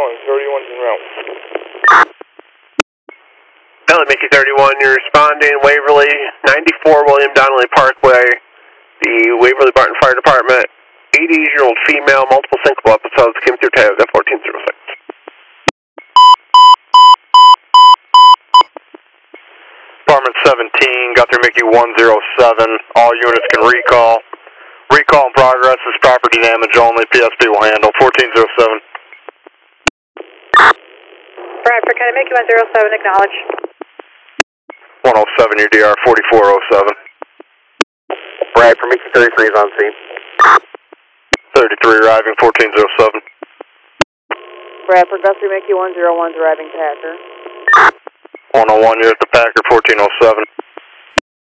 31's en route. Belly Mickey 31, you're responding, Waverly, 94 William Donnelly Parkway, the Waverly Barton Fire Department, 80-year-old female, multiple syncopal episodes, came through Tag at 1406. Department 17, Guthrie Mickey 107, all units can recall. Recall in progress is property damage only, PSP will handle, 1407. Bradford, can I make you 107, acknowledge. 107, your DR 4407. Bradford Mickey 33 is on scene. 33 arriving, 1407. Bradford, Guthrie Mickey 101's arriving Packer. 101, you're at the Packer, 1407.